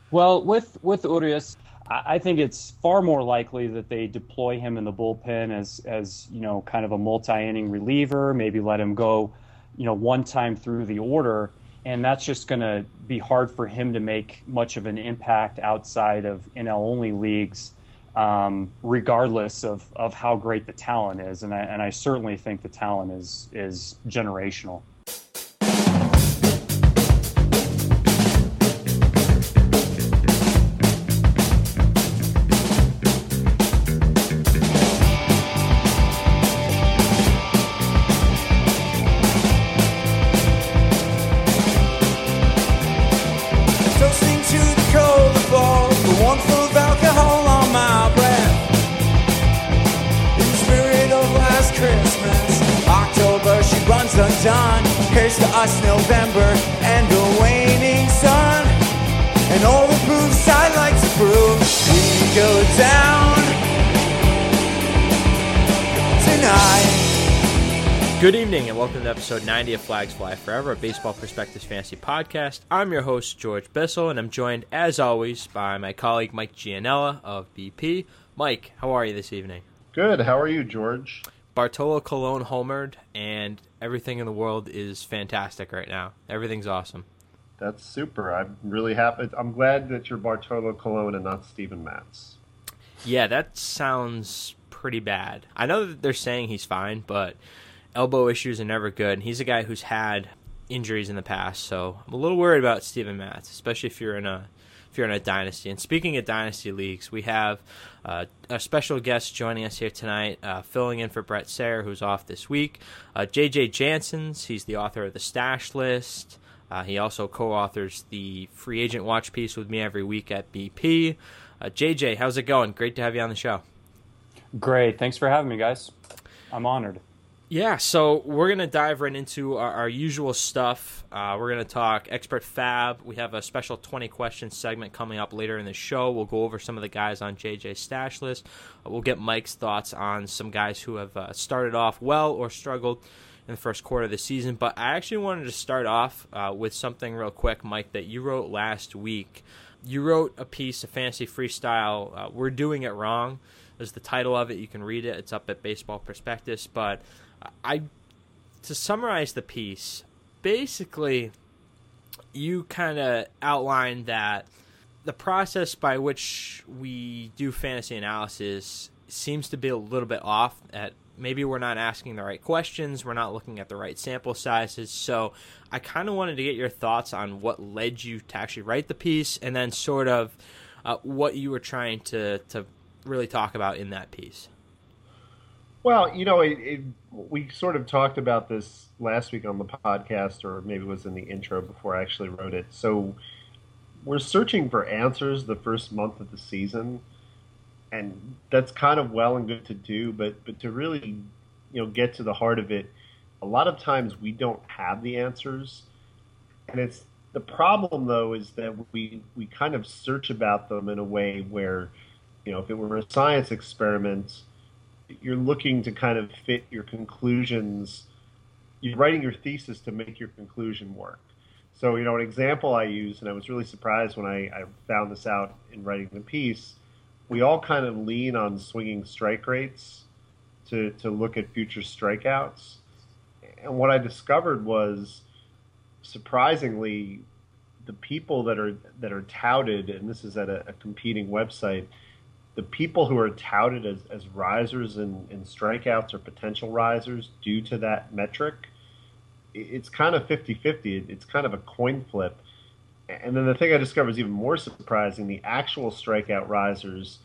Well, with Urias, I think it's far more likely that they deploy him in the bullpen as kind of a multi-inning reliever, maybe let him go, one time through the order, and that's just going to be hard for him to make much of an impact outside of NL only leagues, regardless of how great the talent is, and I certainly think the talent is generational. Toasting to the cold of fall, the warmth of alcohol on my breath. In the spirit of last Christmas, October she runs undone. Here's to us November and the waning sun. And all the proofs I like to prove, we go down tonight. Good evening and welcome to episode 90 of Flags Fly Forever, a Baseball Perspectives Fantasy Podcast. I'm your host, George Bissell, and I'm joined, as always, by my colleague Mike Gianella of BP. Mike, how are you this evening? Good. How are you, George? Bartolo Colon homered, and everything in the world is fantastic right now. Everything's awesome. That's super. I'm really happy. I'm glad that you're Bartolo Colon and not Steven Matz. Yeah, that sounds pretty bad. I know that they're saying he's fine, but elbow issues are never good, and he's a guy who's had injuries in the past, so I'm a little worried about Steven Matz, especially if you're in a dynasty. And speaking of dynasty leagues, we have a special guest joining us here tonight, filling in for Brett Sayre, who's off this week. JJ Janssens, he's the author of the Stash List. He also co-authors the Free Agent Watch piece with me every week at BP. JJ, how's it going? Great to have you on the show. Great. Thanks for having me, guys. I'm honored. Yeah, so we're going to dive right into our usual stuff. We're going to talk Expert Fab. We have a special 20 questions segment coming up later in the show. We'll go over some of the guys on JJ's Stash List. We'll get Mike's thoughts on some guys who have started off well or struggled in the first quarter of the season. But I actually wanted to start off with something real quick, Mike, that you wrote last week. You wrote a piece, a fantasy freestyle, We're Doing It Wrong is the title of it. You can read it. It's up at Baseball Prospectus. But to summarize the piece, basically you kind of outlined that the process by which we do fantasy analysis seems to be a little bit off. At maybe we're not asking the right questions, we're not looking at the right sample sizes. So I kind of wanted to get your thoughts on what led you to actually write the piece, and then sort of what you were trying to really talk about in that piece. Well, we sort of talked about this last week on the podcast, or maybe it was in the intro before I actually wrote it. So we're searching for answers the first month of the season, and that's kind of well and good to do, but to really, get to the heart of it, a lot of times we don't have the answers. And it's the problem, though, is that we kind of search about them in a way where, if it were a science experiment, you're looking to kind of fit your conclusions. You're writing your thesis to make your conclusion work. So, an example I use, and I was really surprised when I found this out in writing the piece, we all kind of lean on swinging strike rates to look at future strikeouts. And what I discovered was, surprisingly, the people that are touted, and this is at a competing website, the people who are touted as risers in strikeouts or potential risers due to that metric, it's kind of 50-50. It's kind of a coin flip. And then the thing I discovered is even more surprising. The actual strikeout risers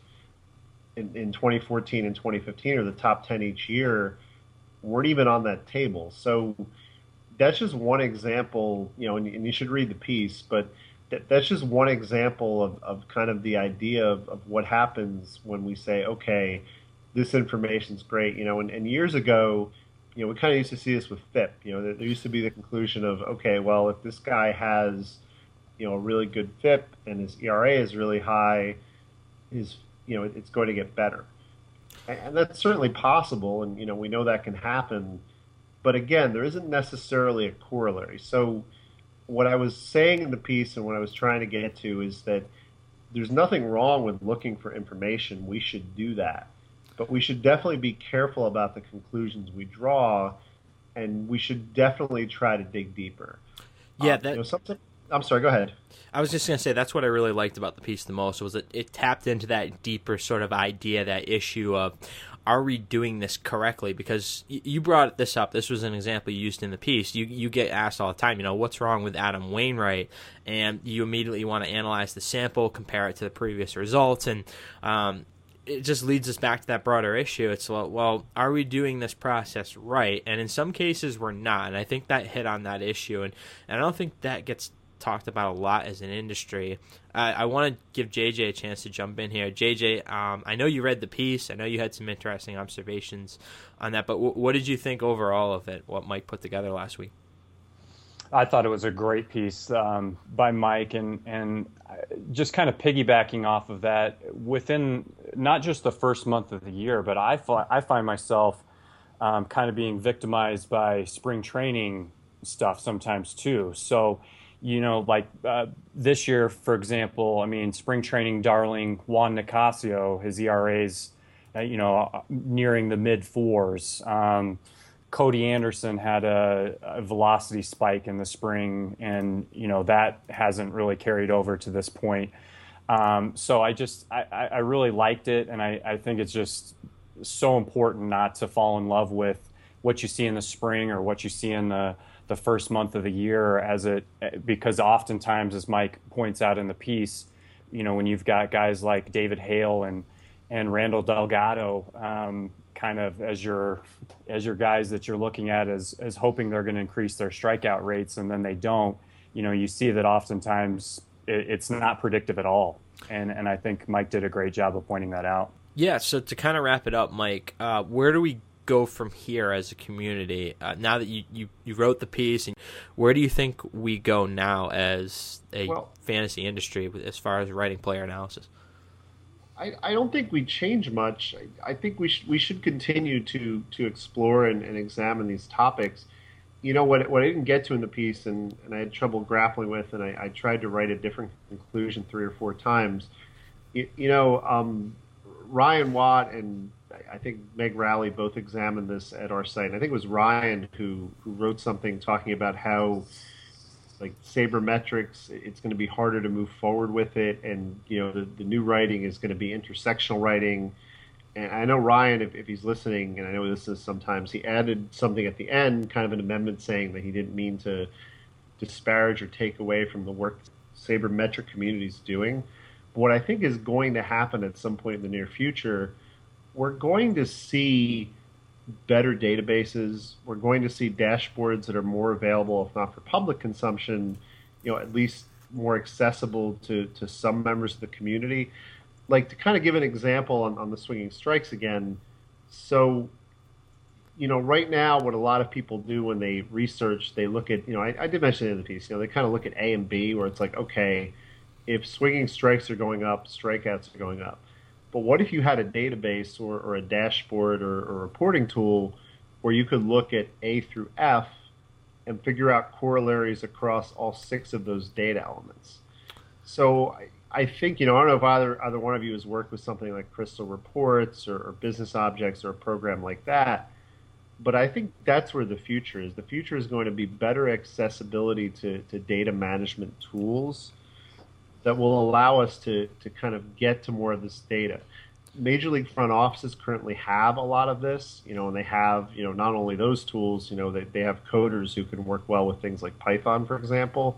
in 2014 and 2015, or the top 10 each year, weren't even on that table. So that's just one example, and you should read the piece, but that's just one example of kind of the idea of what happens when we say, okay, this information's great, and years ago, we kind of used to see this with FIP. There used to be the conclusion of, okay, well, if this guy has, a really good FIP and his ERA is really high, it's going to get better. And that's certainly possible, and, we know that can happen. But again, there isn't necessarily a corollary. So what I was saying in the piece and what I was trying to get to is that there's nothing wrong with looking for information. We should do that. But we should definitely be careful about the conclusions we draw, and we should definitely try to dig deeper. Yeah, I'm sorry, go ahead. I was just going to say that's what I really liked about the piece the most, was that it tapped into that deeper sort of idea, that issue of, are we doing this correctly? Because you brought this up. This was an example you used in the piece. You get asked all the time, what's wrong with Adam Wainwright? And you immediately want to analyze the sample, compare it to the previous results, and it just leads us back to that broader issue. It's, well, are we doing this process right? And in some cases, we're not. And I think that hit on that issue. And I don't think that gets talked about a lot as an industry. I want to give JJ a chance to jump in here. JJ, I know you read the piece. I know you had some interesting observations on that. But what did you think overall of it, what Mike put together last week? I thought it was a great piece by Mike, and just kind of piggybacking off of that, within not just the first month of the year, but I find myself kind of being victimized by spring training stuff sometimes too. So, this year, for example, spring training darling Juan Nicasio, his ERA's, nearing the mid fours. Cody Anderson had a velocity spike in the spring, and that hasn't really carried over to this point. So I really liked it, and I think it's just so important not to fall in love with what you see in the spring or what you see in the first month of the year, because oftentimes, as Mike points out in the piece, when you've got guys like David Hale and Randall Delgado, kind of as your guys that you're looking at as hoping they're going to increase their strikeout rates, and then they don't, you see that oftentimes it's not predictive at all. And I think Mike did a great job of pointing that out. Yeah, so to kind of wrap it up, Mike, where do we go from here as a community? Now that you wrote the piece, and where do you think we go now as a fantasy industry as far as writing player analysis? I don't think we change much. I think we should continue to explore and examine these topics. What I didn't get to in the piece, and I had trouble grappling with, and I tried to write a different conclusion 3 or 4 times. Ryan Watt and I think Meg Rowley both examined this at our site. And I think it was Ryan who wrote something talking about how, like, sabermetrics, it's going to be harder to move forward with it, and the new writing is going to be intersectional writing. And I know Ryan, if he's listening, and I know this is sometimes, he added something at the end, kind of an amendment saying that he didn't mean to disparage or take away from the work sabermetric community is doing. But what I think is going to happen at some point in the near future, we're going to see better databases. We're going to see dashboards that are more available, if not for public consumption, at least more accessible to some members of the community. Like, to kind of give an example on the swinging strikes again. So, right now what a lot of people do when they research, they look at, I did mention it in the piece, they kind of look at A and B, where it's like, okay, if swinging strikes are going up, strikeouts are going up. But what if you had a database or a dashboard or a reporting tool where you could look at A through F and figure out corollaries across all 6 of those data elements? So I think, I don't know if either one of you has worked with something like Crystal Reports or Business Objects or a program like that, but I think that's where the future is. The future is going to be better accessibility to data management tools that will allow us to kind of get to more of this data. Major League front offices currently have a lot of this, and they have, not only those tools, they have coders who can work well with things like Python, for example.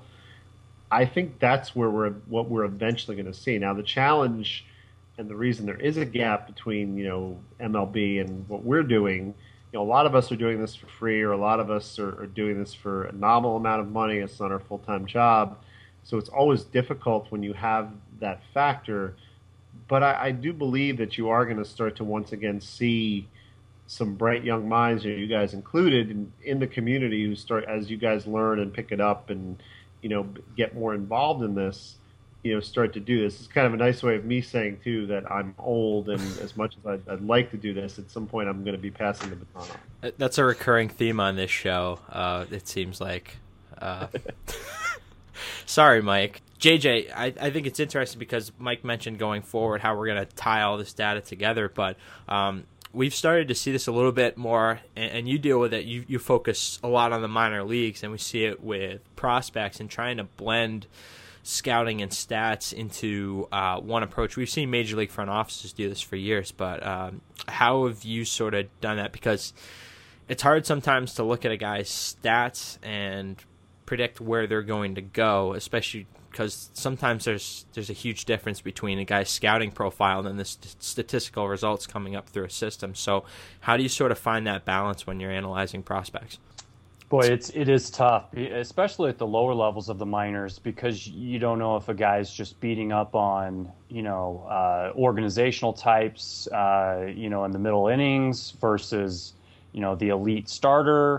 I think that's where what we're eventually going to see. Now, the challenge and the reason there is a gap between, MLB and what we're doing, a lot of us are doing this for free, or a lot of us are doing this for a nominal amount of money. It's not our full-time job. So it's always difficult when you have that factor. But I do believe that you are going to start to once again see some bright young minds, you guys included, in the community who start, as you guys learn and pick it up and, get more involved in this, start to do this. It's kind of a nice way of me saying, too, that I'm old, and as much as I'd like to do this, at some point I'm going to be passing the baton on. That's a recurring theme on this show, it seems like. Sorry, Mike. JJ, I think it's interesting because Mike mentioned going forward how we're going to tie all this data together, but we've started to see this a little bit more, and you deal with it. You focus a lot on the minor leagues, and we see it with prospects and trying to blend scouting and stats into one approach. We've seen Major League front offices do this for years, but how have you sort of done that? Because it's hard sometimes to look at a guy's stats and predict where they're going to go, especially because sometimes there's a huge difference between a guy's scouting profile and the statistical results coming up through a system. So how do you sort of find that balance when you're analyzing prospects? Boy, it is tough, especially at the lower levels of the minors, because you don't know if a guy's just beating up on, organizational types, in the middle innings versus, the elite starter.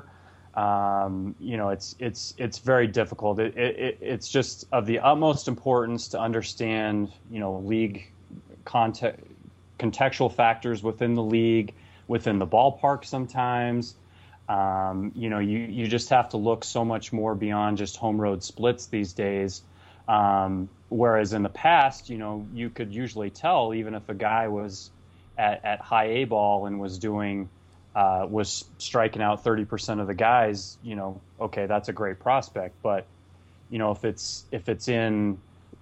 It's very difficult. It's just of the utmost importance to understand, league contextual factors within the league, within the ballpark sometimes. You just have to look so much more beyond just home road splits these days. Whereas in the past, you could usually tell even if a guy was at high A ball and was doing was striking out 30% of the guys, okay, that's a great prospect. But, if it's in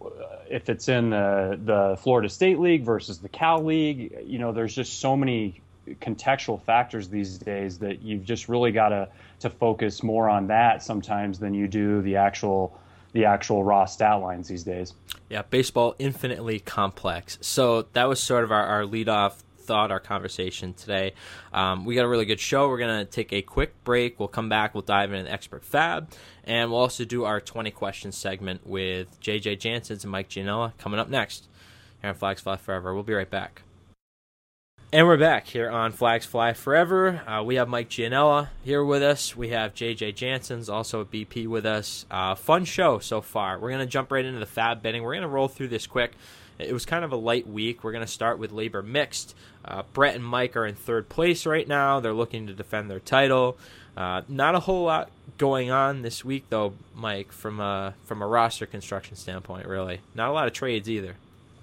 the Florida State League versus the Cal League, there's just so many contextual factors these days that you've just really got to focus more on that sometimes than you do the actual raw stat lines these days. Yeah, baseball infinitely complex. So that was sort of our leadoff thought, our conversation today. We got a really good show. We're going to take a quick break. We'll come back. We'll dive into the Expert Fab, and we'll also do our 20 questions segment with JJ Janssens and Mike Gianella coming up next here on Flags Fly Forever. We'll be right back. And we're back here on Flags Fly Forever. We have Mike Gianella here with us. We have JJ Janssens, also a BP, with us. Fun show so far. We're going to jump right into the Fab betting. We're going to roll through this quick. It was kind of a light week. We're going to start with Labor Mixed. Brett and Mike are in third place right now. They're looking to defend their title. Not a whole lot going on this week, though, Mike, from a roster construction standpoint, really. Not a lot of trades either.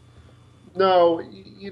No,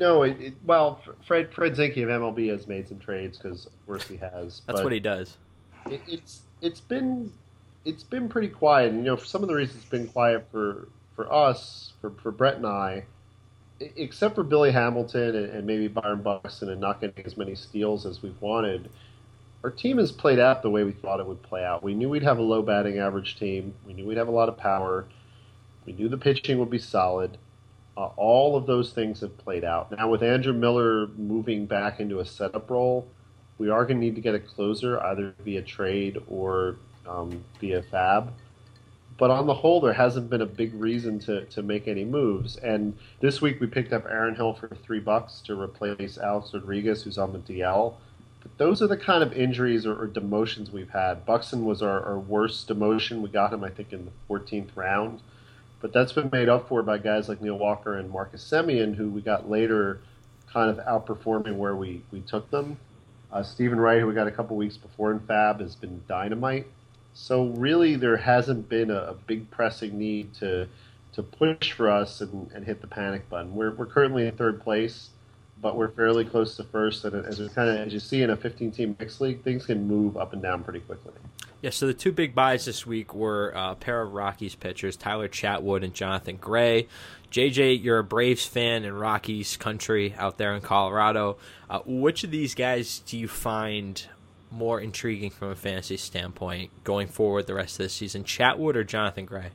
Fred Zinke of MLB has made some trades because, of course, he has. That's what he does. It's been pretty quiet. And, for some of the reasons it's been quiet for us, for Brett and I, except for Billy Hamilton and maybe Byron Buxton and not getting as many steals as we've wanted, our team has played out the way we thought it would play out. We knew we'd have a low batting average team. We knew we'd have a lot of power. We knew the pitching would be solid. All of those things have played out. Now, with Andrew Miller moving back into a setup role, we are going to need to get a closer, either via trade or via Fab. But on the whole, there hasn't been a big reason to make any moves. And this week we picked up Aaron Hill for $3 to replace Alex Rodriguez, who's on the DL. But those are the kind of injuries or demotions we've had. Buxton was our worst demotion. We got him, I think, in the 14th round. But that's been made up for by guys like Neil Walker and Marcus Semien, who we got later kind of outperforming where we took them. Stephen Wright, who we got a couple weeks before in Fab, has been dynamite. So really there hasn't been a big pressing need to push for us and hit the panic button. We're currently in third place, but we're fairly close to first. And as you see in a 15-team mixed league, things can move up and down pretty quickly. Yeah, so the two big buys this week were a pair of Rockies pitchers, Tyler Chatwood and Jonathan Gray. JJ, you're a Braves fan in Rockies country out there in Colorado. Which of these guys do you find more intriguing from a fantasy standpoint going forward the rest of the season, Chatwood or Jonathan Gray?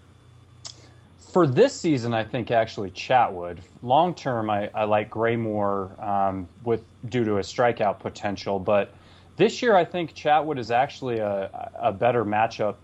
For this season, I think actually Chatwood. Long term, I like Gray more due to a strikeout potential, but this year, I think Chatwood is actually a better matchup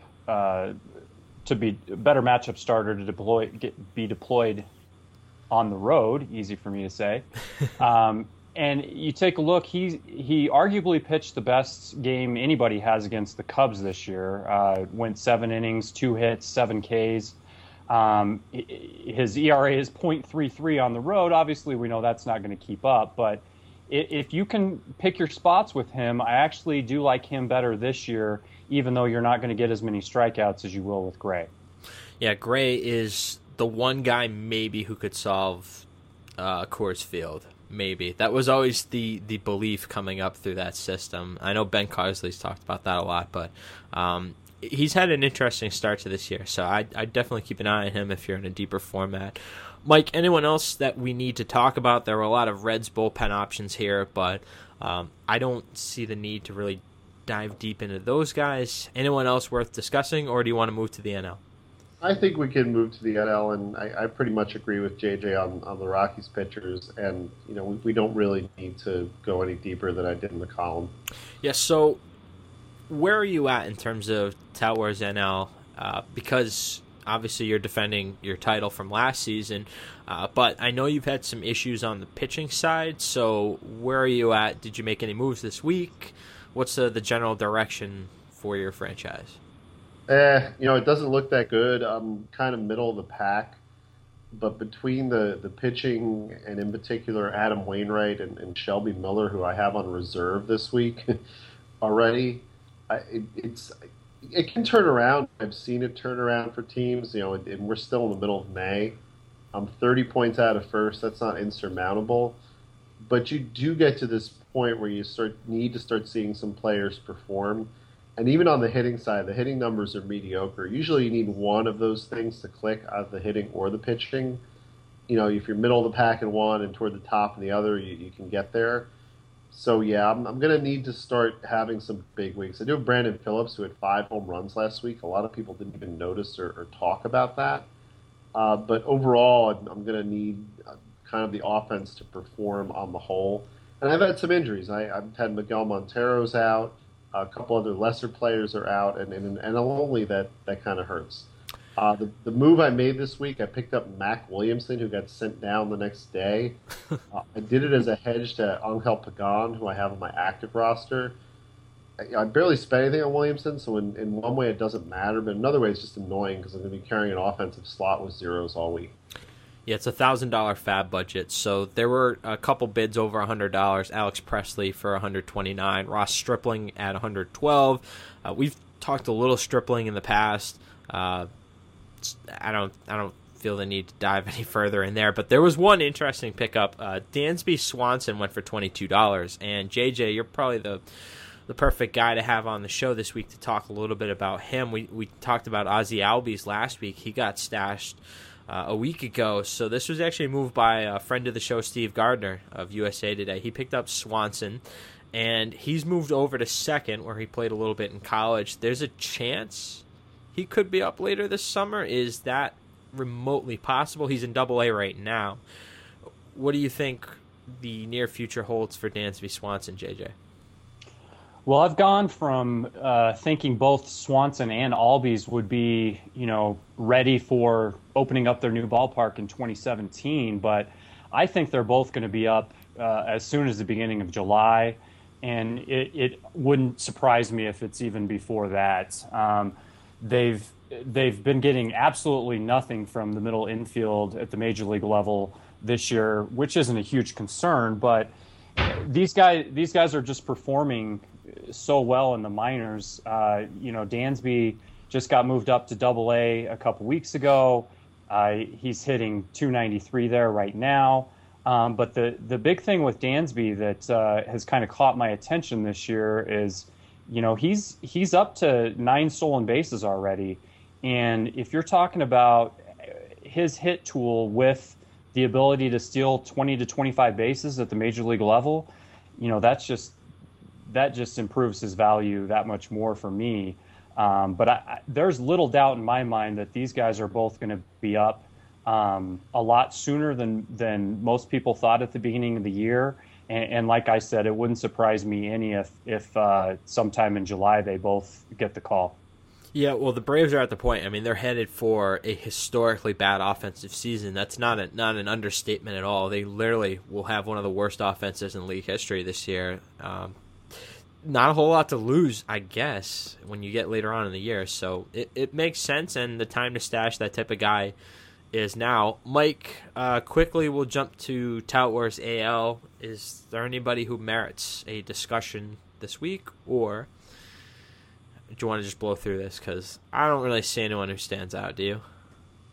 better matchup starter to be deployed on the road. Easy for me to say. And you take a look; he arguably pitched the best game anybody has against the Cubs this year. Went 7 innings, 2 hits, 7 Ks. His ERA is .33 on the road. Obviously, we know that's not going to keep up, but if you can pick your spots with him, I actually do like him better this year, even though you're not going to get as many strikeouts as you will with Gray. Yeah, Gray is the one guy maybe who could solve Coors Field. Maybe. That was always the belief coming up through that system. I know Ben Carsley's talked about that a lot, but he's had an interesting start to this year, so I definitely keep an eye on him if you're in a deeper format. Mike, anyone else that we need to talk about? There were a lot of Reds bullpen options here, but I don't see the need to really dive deep into those guys. Anyone else worth discussing, or do you want to move to the NL? I think we can move to the NL, and I pretty much agree with JJ on the Rockies pitchers, and we don't really need to go any deeper than I did in the column. Yeah, so where are you at in terms of Tout Wars NL? Because obviously you're defending your title from last season, but I know you've had some issues on the pitching side, so where are you at? Did you make any moves this week? What's the general direction for your franchise? It doesn't look that good. I'm kind of middle of the pack, but between the pitching and in particular Adam Wainwright and Shelby Miller, who I have on reserve this week already, it can turn around. I've seen it turn around for teams, and we're still in the middle of May. I'm 30 points out of first. That's not insurmountable, but you do get to this point where you need to start seeing some players perform. And even on the hitting side, the hitting numbers are mediocre. Usually you need one of those things to click, either the hitting or the pitching. If you're middle of the pack in one and toward the top in the other, you can get there. So, yeah, I'm going to need to start having some big weeks. I do have Brandon Phillips, who had 5 home runs last week. A lot of people didn't even notice or talk about that. But overall, I'm going to need kind of the offense to perform on the whole. And I've had some injuries. I've had Miguel Montero's out. A couple other lesser players are out, and only that kind of hurts. The move I made this week, I picked up Mac Williamson, who got sent down the next day. I did it as a hedge to Angel Pagan, who I have on my active roster. I barely spent anything on Williamson, so in one way it doesn't matter, but another way it's just annoying because I'm going to be carrying an offensive slot with zeros all week. Yeah, it's a $1,000 fab budget, so there were a couple bids over $100. Alex Presley for $129, Ross Stripling at $112. We've talked a little Stripling in the past. I don't feel the need to dive any further in there, but there was one interesting pickup. Dansby Swanson went for $22, and JJ, you're probably the perfect guy to have on the show this week to talk a little bit about him. We talked about Ozzie Albies last week. He got stashed a week ago, so this was actually moved by a friend of the show, Steve Gardner of USA Today. He picked up Swanson, and he's moved over to second, where he played a little bit in college. There's a chance he could be up later this summer. Is that remotely possible? He's in Double-A right now. What do you think the near future holds for Dansby Swanson, JJ? Well, I've gone from thinking both Swanson and Albies would be, ready for opening up their new ballpark in 2017, but I think they're both going to be up as soon as the beginning of July, and it wouldn't surprise me if it's even before that. They've been getting absolutely nothing from the middle infield at the major league level this year, which isn't a huge concern, but these guys are just performing so well in the minors. Dansby just got moved up to Double-A a couple weeks ago. He's hitting .293 there right now. But the big thing with Dansby that has kind of caught my attention this year is, he's up to 9 stolen bases already. And if you're talking about his hit tool with the ability to steal 20 to 25 bases at the major league level, that just improves his value that much more for me. But there's little doubt in my mind that these guys are both going to be up a lot sooner than most people thought at the beginning of the year. And like I said, it wouldn't surprise me any if sometime in July they both get the call. Yeah, well, the Braves are at the point. I mean, they're headed for a historically bad offensive season. That's not an understatement at all. They literally will have one of the worst offenses in league history this year. Not a whole lot to lose, I guess, when you get later on in the year. So it makes sense, and the time to stash that type of guy is now. Mike, quickly we'll jump to Tout Wars AL. Is there anybody who merits a discussion this week, or do you want to just blow through this? Because I don't really see anyone who stands out, do you?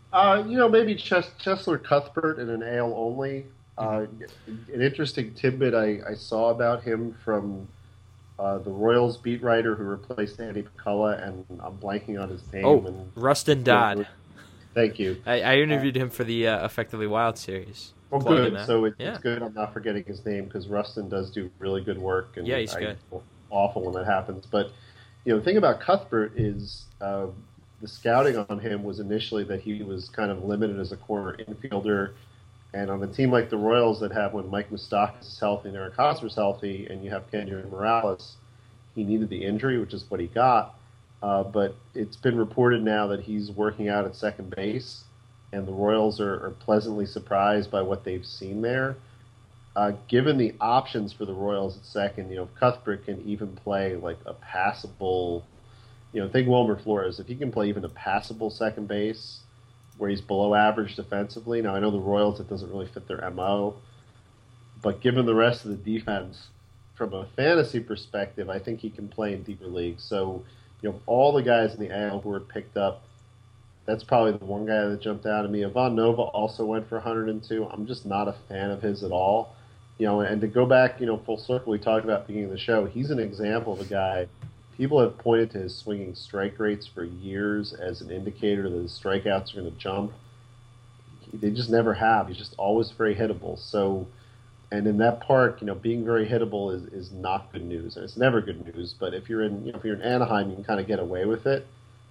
Maybe Chesler Cuthbert in an AL only. An interesting tidbit I saw about him from the Royals beat writer who replaced Andy McCullough, and I'm blanking on his name. Oh, Rustin Dodd. Thank you. I interviewed him for the Effectively Wild series. Well, good. So it's good I'm not forgetting his name, because Rustin does do really good work. And yeah, he's good. Awful when that happens. But, the thing about Cuthbert is the scouting on him was initially that he was kind of limited as a corner infielder. And on a team like the Royals that have, when Mike Moustakas is healthy and Eric Hosmer's healthy, and you have Kendrick Morales, he needed the injury, which is what he got. But it's been reported now that he's working out at second base, and the Royals are pleasantly surprised by what they've seen there. Given the options for the Royals at second, if Cuthbert can even play like a passable, think Wilmer Flores, if he can play even a passable second base, where he's below average defensively. Now, I know the Royals, it doesn't really fit their MO, but given the rest of the defense, from a fantasy perspective, I think he can play in deeper leagues. So, all the guys in the AL who were picked up, that's probably the one guy that jumped out at me. Ivan Nova also went for 102. I'm just not a fan of his at all. And to go back, full circle, we talked about at the beginning of the show, he's an example of a guy. People have pointed to his swinging strike rates for years as an indicator that his strikeouts are going to jump. They just never have. He's just always very hittable. So, and in that park, being very hittable is not good news. And it's never good news. But if you're in Anaheim, you can kind of get away with it.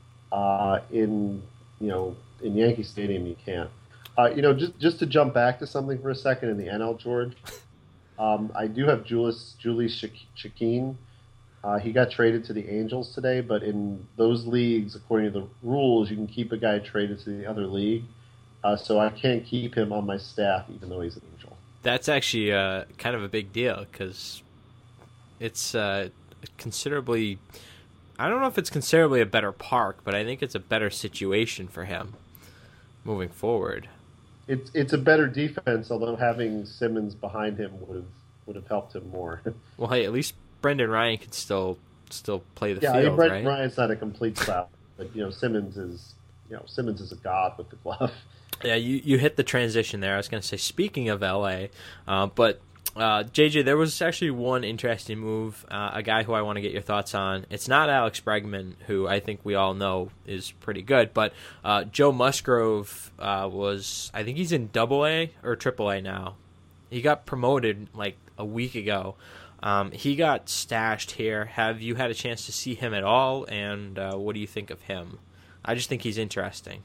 In Yankee Stadium, you can't. Just to jump back to something for a second in the NL, George. I do have Julius Shakeen. He got traded to the Angels today, but in those leagues, according to the rules, you can keep a guy traded to the other league. So I can't keep him on my staff, even though he's an Angel. That's actually kind of a big deal, because it's considerably... I don't know if it's considerably a better park, but I think it's a better situation for him moving forward. It's a better defense, although having Simmons behind him would have helped him more. Well, hey, at least Brendan Ryan can still play the field, Brendan right? Ryan's not a complete foul, but Simmons is a god with the glove. Yeah, you hit the transition there. I was going to say, speaking of LA, but JJ, there was actually one interesting move, a guy who I want to get your thoughts on. It's not Alex Bregman, who I think we all know is pretty good, but Joe Musgrove I think he's in AA or AAA now. He got promoted like a week ago. He got stashed here. Have you had a chance to see him at all, and what do you think of him? I just think he's interesting.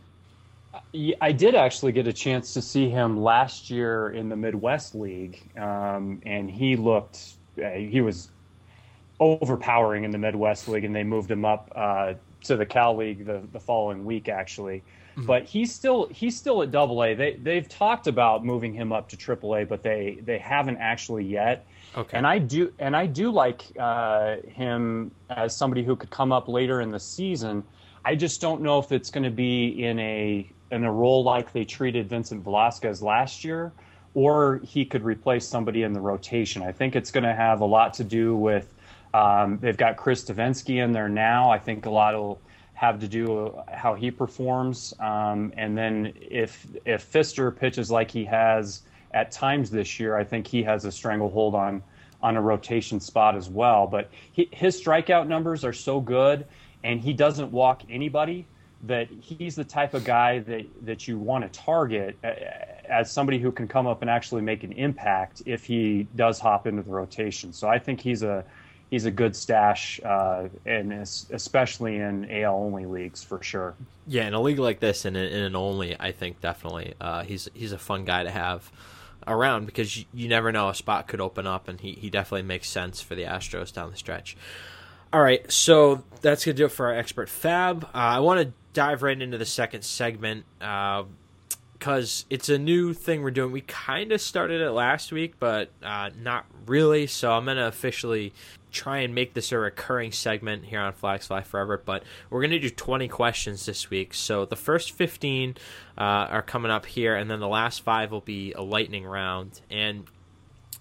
I did actually get a chance to see him last year in the Midwest League, and he was overpowering in the Midwest League, and they moved him up to the Cal League the following week, actually. Mm-hmm. But he's still at AA. They've talked about moving him up to AAA, but they haven't actually yet. Okay. And I do like him as somebody who could come up later in the season. I just don't know if it's going to be in a role like they treated Vincent Velasquez last year, or he could replace somebody in the rotation. I think it's going to have a lot to do with they've got Chris Davinsky in there now. I think a lot will have to do how he performs, and then if Pfister pitches like he has at times this year, I think he has a stranglehold on a rotation spot as well. But his strikeout numbers are so good, and he doesn't walk anybody, that he's the type of guy that you want to target as somebody who can come up and actually make an impact if he does hop into the rotation. So I think he's a good stash, and especially in AL only leagues for sure. Yeah, in a league like this, in an only, I think definitely he's a fun guy to have around, because you never know, a spot could open up, and he definitely makes sense for the Astros down the stretch. All right, so that's going to do it for our expert fab. I want to dive right into the second segment, because it's a new thing we're doing. We kind of started it last week, but not really, so I'm going to officially try and make this a recurring segment here on Flags Fly Forever, but we're going to do 20 questions this week. So the first 15 are coming up here, and then the last 5 will be a lightning round. And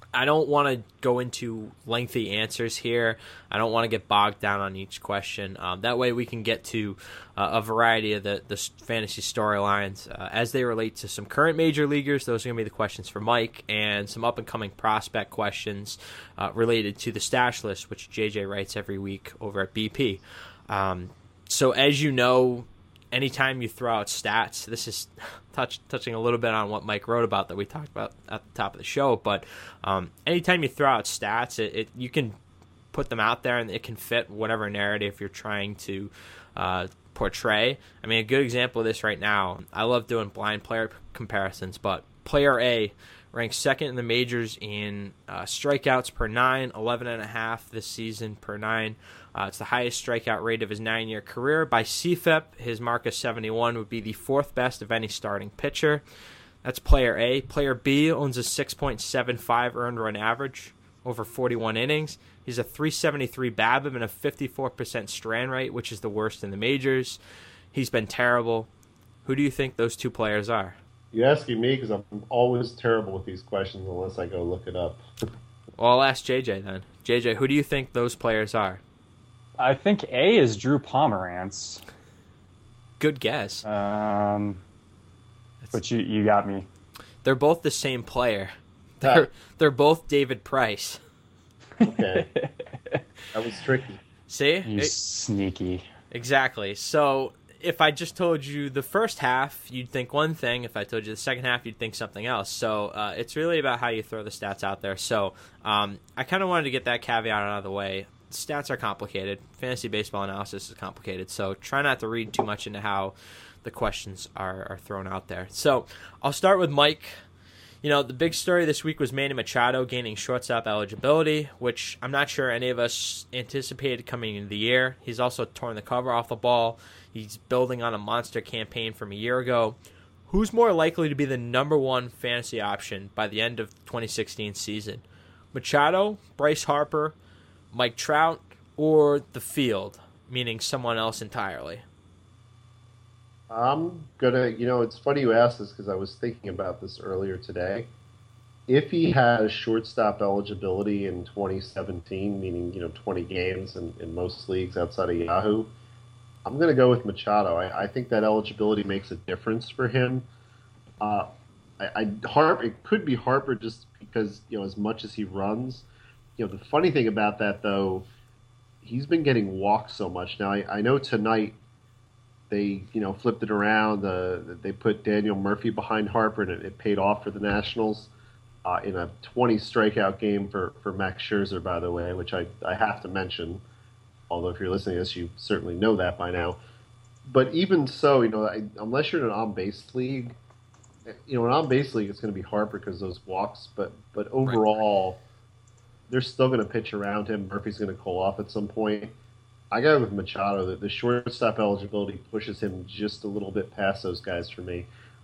I don't want to go into lengthy answers here. I don't want to get bogged down on each question. That way we can get to a variety of the fantasy storylines as they relate to some current major leaguers. Those are going to be the questions for Mike, and some up-and-coming prospect questions related to the stash list, which JJ writes every week over at BP. So as you know, anytime you throw out stats, this is touching a little bit on what Mike wrote about that we talked about at the top of the show, but anytime you throw out stats, you can put them out there and it can fit whatever narrative you're trying to portray. I mean, a good example of this right now, I love doing blind player comparisons, but player A ranks second in the majors in strikeouts per 9, 11.5 this season per 9. It's the highest strikeout rate of his 9-year career. By CFEP, his mark of 71 would be the 4th best of any starting pitcher. That's player A. Player B owns a 6.75 earned run average over 41 innings. He's a 373 BABIP and a 54% strand rate, which is the worst in the majors. He's been terrible. Who do you think those two players are? You're asking me because I'm always terrible with these questions unless I go look it up. Well, I'll ask JJ then. JJ, who do you think those players are? I think A is Drew Pomerantz. Good guess. But you got me. They're both the same player. They're both David Price. Okay. That was tricky. See? Sneaky. Exactly. So if I just told you the first half, you'd think one thing. If I told you the second half, you'd think something else. So it's really about how you throw the stats out there. So I kind of wanted to get that caveat out of the way. Stats are complicated. Fantasy baseball analysis is complicated. So try not to read too much into how the questions are thrown out there. So I'll start with Mike. You know, the big story this week was Manny Machado gaining shortstop eligibility, which I'm not sure any of us anticipated coming into the year. He's also torn the cover off the ball. He's building on a monster campaign from a year ago. Who's more likely to be the number one fantasy option by the end of the 2016 season? Machado, Bryce Harper, Mike Trout, or the field, meaning someone else entirely? I'm gonna, it's funny you asked this because I was thinking about this earlier today. If he has shortstop eligibility in 2017, meaning, 20 games in most leagues outside of Yahoo, I'm going to go with Machado. I think that eligibility makes a difference for him. It could be Harper just because, as much as he runs. The funny thing about that, though, he's been getting walked so much. Now, I know tonight they, flipped it around. They put Daniel Murphy behind Harper, and it paid off for the Nationals in a 20 strikeout game for Max Scherzer, by the way, which I have to mention. Although if you're listening to this, you certainly know that by now. But even so, unless you're in an on-base league, an on-base league, it's going to be Harper because those walks. But overall, they're still going to pitch around him. Murphy's going to cool off at some point. I got with Machado that the shortstop eligibility pushes him just a little bit past those guys for me.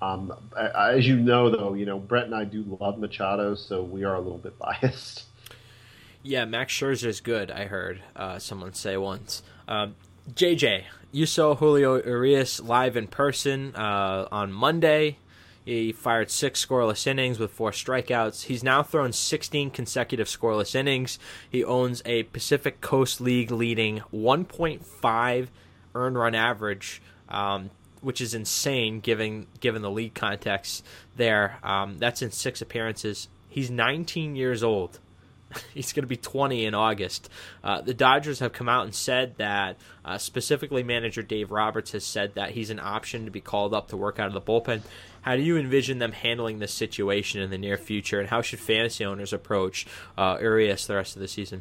As you know, though, Brett and I do love Machado, so we are a little bit biased. Yeah, Max Scherzer is good, I heard someone say once. JJ, you saw Julio Urias live in person on Monday. He fired 6 scoreless innings with 4 strikeouts. He's now thrown 16 consecutive scoreless innings. He owns a Pacific Coast League leading 1.5 earned run average, which is insane given the league context there. That's in 6 appearances. He's 19 years old. He's going to be 20 in August. The Dodgers have come out and said that, specifically manager Dave Roberts has said that he's an option to be called up to work out of the bullpen. How do you envision them handling this situation in the near future, and how should fantasy owners approach Urias the rest of the season?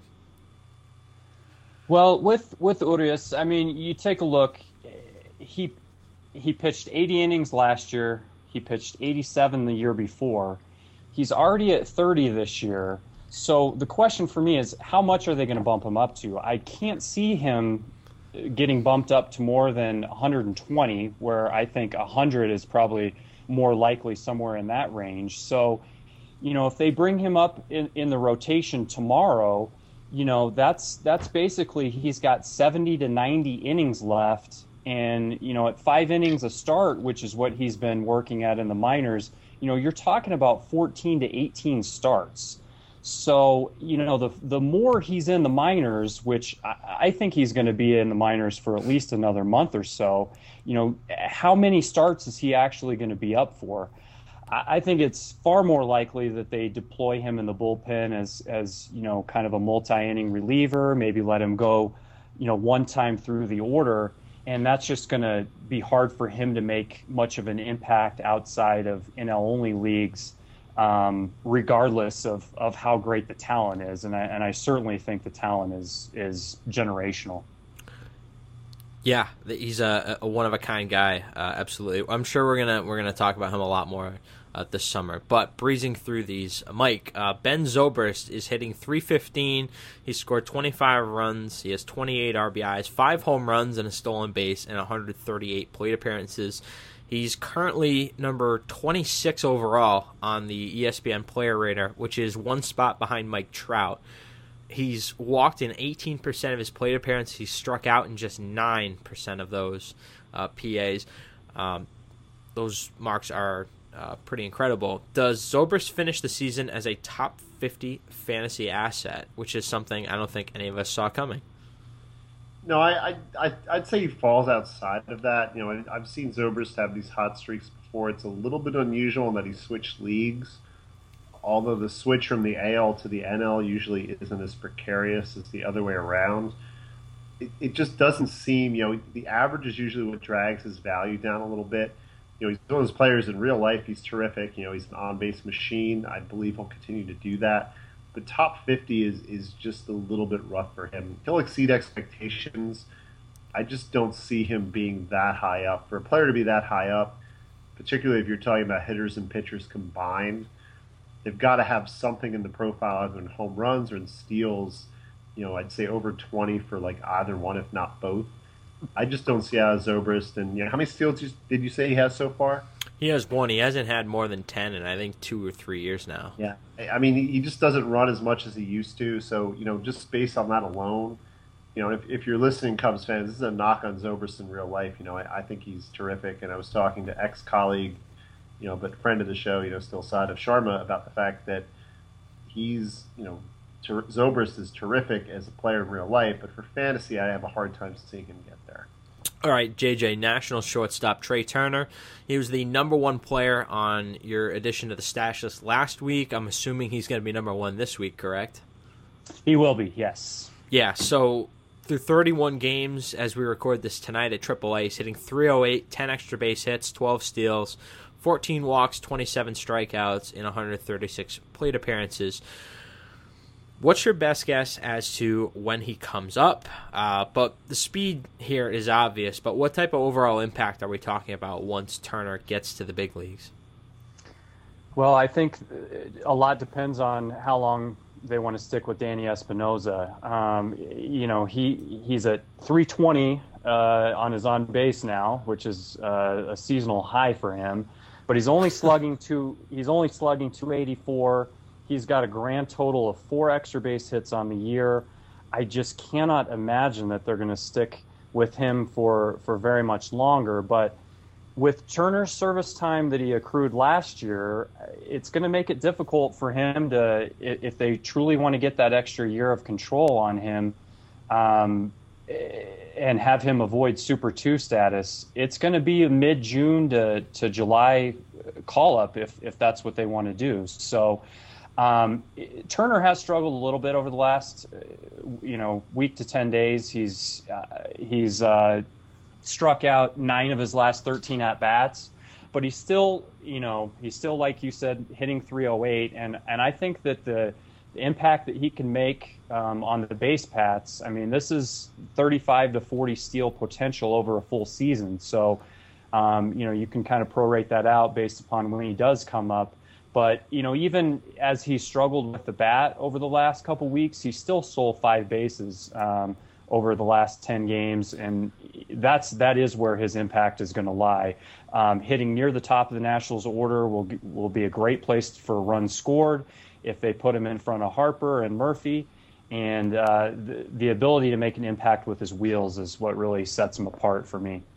Well, with Urias, I mean, you take a look. He pitched 80 innings last year. He pitched 87 the year before. He's already at 30 this year. So the question for me is, how much are they going to bump him up to? I can't see him getting bumped up to more than 120, where I think 100 is probably more likely somewhere in that range. So, if they bring him up in the rotation tomorrow, that's basically he's got 70 to 90 innings left. And, at 5 innings a start, which is what he's been working at in the minors, you're talking about 14 to 18 starts. So, the more he's in the minors, which I think he's going to be in the minors for at least another month or so, how many starts is he actually going to be up for? I think it's far more likely that they deploy him in the bullpen as kind of a multi-inning reliever, maybe let him go, one time through the order. And that's just going to be hard for him to make much of an impact outside of NL-only leagues, regardless of how great the talent is. And I certainly think the talent is generational. Yeah, he's a one-of-a-kind guy, absolutely. I'm sure we're gonna talk about him a lot more this summer. But breezing through these, Mike, Ben Zobrist is hitting .315. He scored 25 runs. He has 28 RBIs, 5 home runs, and a stolen base, and 138 plate appearances. He's currently number 26 overall on the ESPN Player Radar, which is one spot behind Mike Trout. He's walked in 18% of his plate appearances. He's struck out in just 9% of those PAs. Those marks are pretty incredible. Does Zobrist finish the season as a top 50 fantasy asset, which is something I don't think any of us saw coming? No, I'd say he falls outside of that. I've seen Zobrist have these hot streaks before. It's a little bit unusual in that he switched leagues. Although the switch from the AL to the NL usually isn't as precarious as the other way around, it just doesn't seem, the average is usually what drags his value down a little bit. He's one of those players in real life. He's terrific. He's an on-base machine. I believe he'll continue to do that. But top 50 is just a little bit rough for him. He'll exceed expectations. I just don't see him being that high up. For a player to be that high up, particularly if you're talking about hitters and pitchers combined, they've got to have something in the profile, either in home runs or in steals. I'd say over 20 for like either one, if not both. I just don't see how Zobrist. And how many steals did you say he has so far? He has one. He hasn't had more than 10 in I think 2 or 3 years now. Yeah, I mean he just doesn't run as much as he used to. So just based on that alone, if you're listening, Cubs fans, this is a knock on Zobrist in real life. I think he's terrific. And I was talking to ex-colleague, but friend of the show, still Saadav Sharma, about the fact that he's, Zobrist is terrific as a player in real life, but for fantasy, I have a hard time seeing him get there. All right, JJ, National shortstop Trey Turner. He was the number 1 player on your addition to the stash list last week. I'm assuming he's going to be number 1 this week, correct? He will be, yes. Yeah, so through 31 games as we record this tonight at AAA, he's hitting .308, 10 extra base hits, 12 steals, 14 walks, 27 strikeouts, in 136 plate appearances. What's your best guess as to when he comes up? But the speed here is obvious, but what type of overall impact are we talking about once Turner gets to the big leagues? Well, I think a lot depends on how long they want to stick with Danny Espinosa. He's at 320 on his on base now, which is a seasonal high for him. But he's only slugging 284. He's got a grand total of 4 extra base hits on the year. I just cannot imagine that they're going to stick with him for very much longer. But with Turner's service time that he accrued last year, it's going to make it difficult for him to, if they truly want to get that extra year of control on him and have him avoid Super 2 status, it's going to be a mid-June to July call-up if that's what they want to do. So Turner has struggled a little bit over the last, week to 10 days. He's struck out 9 of his last 13 at bats, but he's still, like you said, hitting .308, and I think that the impact that he can make on the base paths. I mean, this is 35 to 40 steal potential over a full season. So, you can kind of prorate that out based upon when he does come up. But, even as he struggled with the bat over the last couple weeks, he still stole 5 bases over the last 10 games. And that is where his impact is going to lie. Hitting near the top of the Nationals order will be a great place for runs scored if they put him in front of Harper and Murphy. And the ability to make an impact with his wheels is what really sets him apart for me.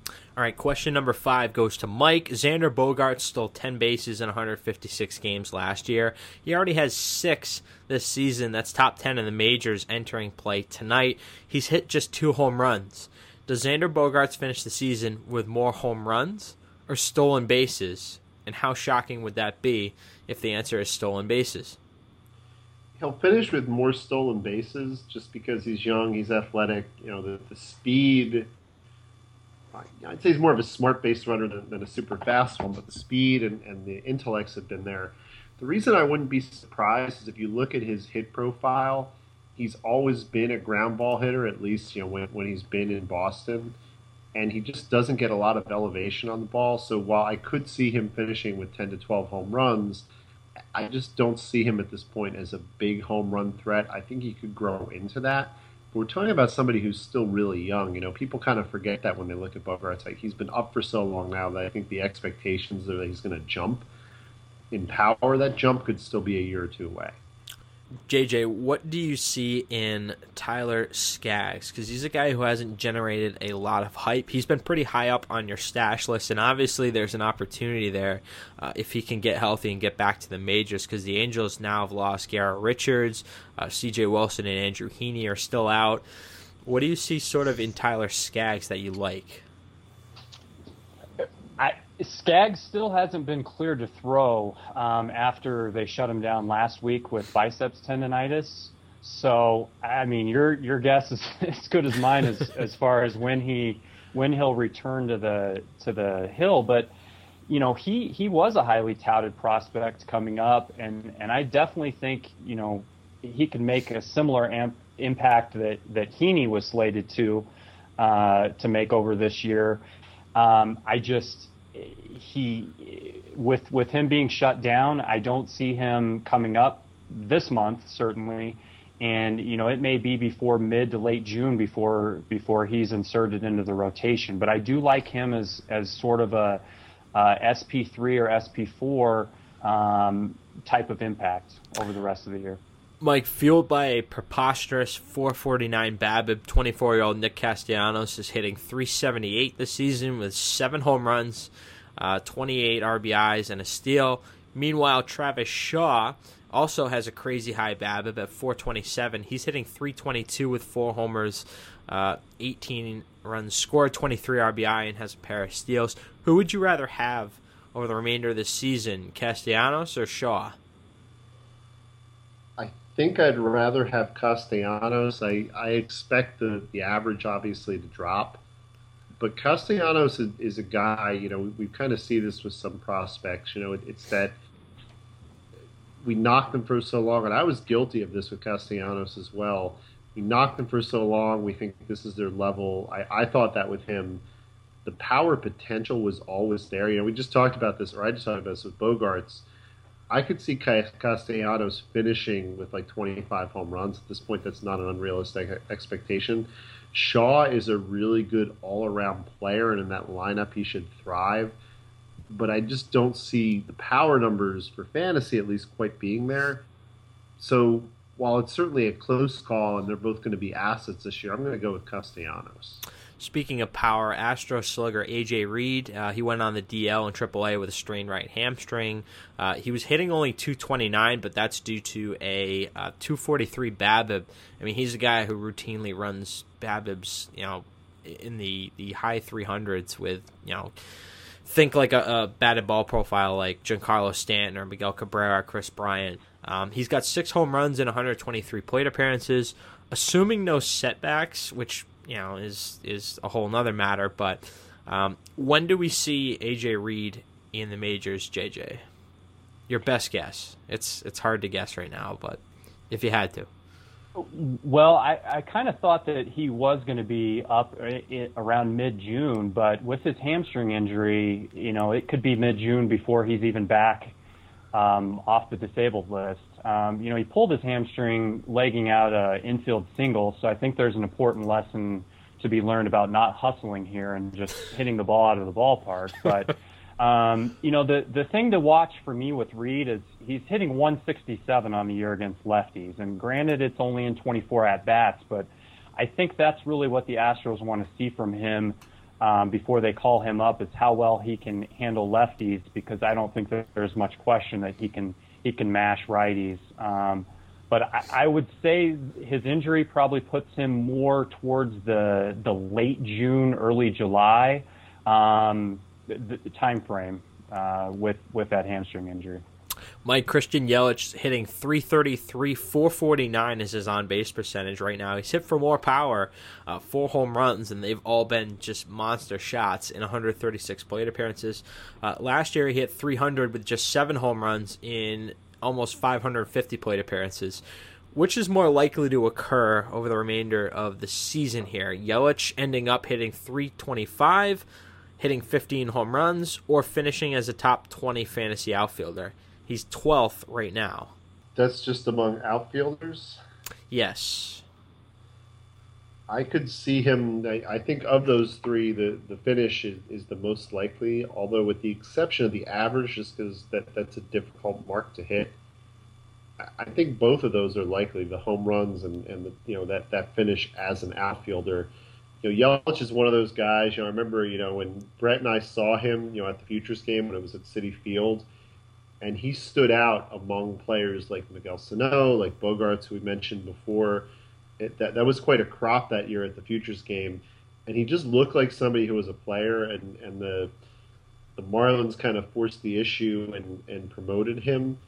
All right, question number 5 goes to Mike. Xander Bogaerts stole 10 bases in 156 games last year. He already has 6 this season. That's top 10 in the majors entering play tonight. He's hit just 2 home runs. Does Xander Bogaerts finish the season with more home runs or stolen bases? And how shocking would that be if the answer is stolen bases? He'll finish with more stolen bases just because he's young, he's athletic. The speed, I'd say he's more of a smart base runner than a super fast one, but the speed and the intellects have been there. The reason I wouldn't be surprised is if you look at his hit profile, he's always been a ground ball hitter, at least when he's been in Boston, and he just doesn't get a lot of elevation on the ball. So while I could see him finishing with 10 to 12 home runs, I just don't see him at this point as a big home run threat. I think he could grow into that. But we're talking about somebody who's still really young. People kind of forget that when they look at Bogaerts. Like, he's been up for so long now that I think the expectations are that he's going to jump. In power, that jump could still be a year or 2 away. JJ, what do you see in Tyler Skaggs? Because he's a guy who hasn't generated a lot of hype. He's been pretty high up on your stash list, and obviously there's an opportunity there if he can get healthy and get back to the majors, because the Angels now have lost Garrett Richards, C.J. Wilson, and Andrew Heaney are still out. What do you see sort of in Tyler Skaggs that you like? Skaggs still hasn't been cleared to throw after they shut him down last week with biceps tendonitis. So, I mean, your guess is as good as mine as far as when he'll return to the hill. But he was a highly touted prospect coming up, and I definitely think he can make a similar impact that Heaney was slated to make over this year. With him being shut down, I don't see him coming up this month, certainly. And, it may be before mid to late June before he's inserted into the rotation. But I do like him as sort of a SP3 or SP4 type of impact over the rest of the year. Mike, fueled by a preposterous 449 BABIP, 24-year-old Nick Castellanos is hitting .378 this season with 7 home runs, 28 RBIs, and a steal. Meanwhile, Travis Shaw also has a crazy high BABIP at 427. He's hitting .322 with 4 homers, 18 runs scored, 23 RBI, and has a pair of steals. Who would you rather have over the remainder of the season, Castellanos or Shaw? I think I'd rather have Castellanos. I expect the average obviously to drop, but Castellanos is a guy, we kind of see this with some prospects, it's that we knocked them for so long, and I was guilty of this with Castellanos as well. We knocked them for so long, we think this is their level. I thought that with him. The power potential was always there. We just talked about this, or I just talked about this with Bogaerts. I could see Castellanos finishing with like 25 home runs. At this point, that's not an unrealistic expectation. Shaw is a really good all-around player, and in that lineup, he should thrive. But I just don't see the power numbers for fantasy, at least, quite being there. So while it's certainly a close call, and they're both going to be assets this year, I'm going to go with Castellanos. Speaking of power, Astro slugger A.J. Reed, he went on the DL in AAA with a strained right hamstring. He was hitting only .229, but that's due to a .243 BABIP. I mean, he's a guy who routinely runs BABIPs, in the high 300s with, think like a batted ball profile like Giancarlo Stanton or Miguel Cabrera, Chris Bryant. He's got 6 home runs in 123 plate appearances, assuming no setbacks, which is a whole nother matter. But when do we see AJ Reed in the majors, JJ? Your best guess. It's hard to guess right now, but if you had to. Well, I kind of thought that he was going to be up around mid-June, but with his hamstring injury, it could be mid-June before he's even back off the disabled list. He pulled his hamstring legging out an infield single, so I think there's an important lesson to be learned about not hustling here and just hitting the ball out of the ballpark. But, the thing to watch for me with Reed is he's hitting .167 on the year against lefties. And granted, it's only in 24 at-bats, but I think that's really what the Astros want to see from him before they call him up is how well he can handle lefties, because I don't think that there's much question that he can mash righties. But I would say his injury probably puts him more towards the late June, early July the time frame with that hamstring injury. Mike, Christian Yelich hitting .333, .449 is his on-base percentage right now. He's hit for more power, 4 home runs, and they've all been just monster shots in 136 plate appearances. Last year he hit .300 with just 7 home runs in almost 550 plate appearances. Which is more likely to occur over the remainder of the season here? Yelich ending up hitting .325, hitting 15 home runs, or finishing as a top 20 fantasy outfielder? He's 12th right now. That's just among outfielders? Yes. I could see him, I think of those three, the finish is the most likely, although with the exception of the average, just because that's a difficult mark to hit. I think both of those are likely, the home runs and the, that finish as an outfielder. Yelich is one of those guys, I remember, when Brett and I saw him, at the Futures game when it was at Citi Field, and he stood out among players like Miguel Sano, like Bogaerts, who we mentioned before. That was quite a crop that year at the Futures game, and he just looked like somebody who was a player, and the Marlins kind of forced the issue and promoted him.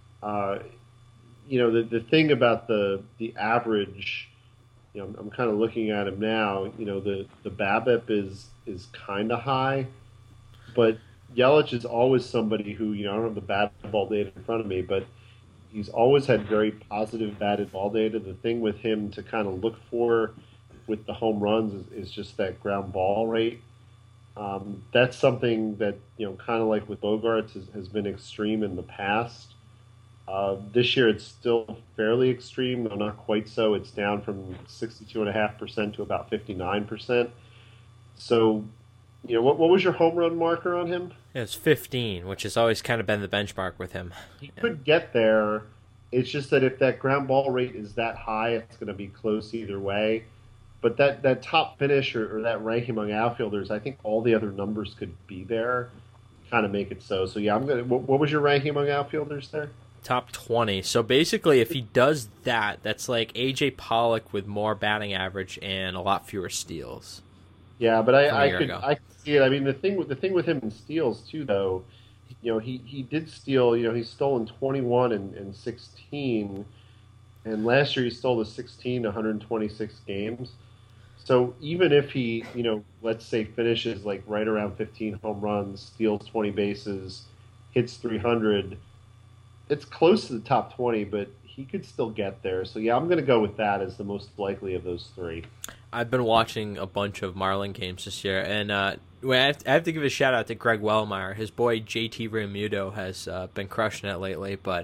The thing about the average, I'm kind of looking at him now. The BABIP is kind of high, but Yelich is always somebody who, I don't have the batted ball data in front of me, but he's always had very positive batted ball data. The thing with him to kind of look for with the home runs is just that ground ball rate. That's something that, kind of like with Bogaerts has been extreme in the past. This year it's still fairly extreme, though not quite so. It's down from 62.5% to about 59%. So, what was your home run marker on him? It's 15, which has always kind of been the benchmark with him. He could get there. It's just that if that ground ball rate is that high, it's going to be close either way. But that top finish or that ranking among outfielders, I think all the other numbers could be there, kind of make it so. So yeah, what was your ranking among outfielders there? Top 20. So basically, if he does that, that's like A.J. Pollock with more batting average and a lot fewer steals. Yeah, but I could see it. I mean, the thing with him in steals too, though, he did steal. He's stolen 21 and 16, and last year he stole the 16 126 games. So even if he, let's say finishes like right around 15 home runs, steals 20 bases, hits 300, it's close to the top 20, but he could still get there. So yeah, I'm going to go with that as the most likely of those three. I've been watching a bunch of Marlin games this year, and I have to give a shout-out to Greg Wellmeyer. His boy JT Realmuto has been crushing it lately, but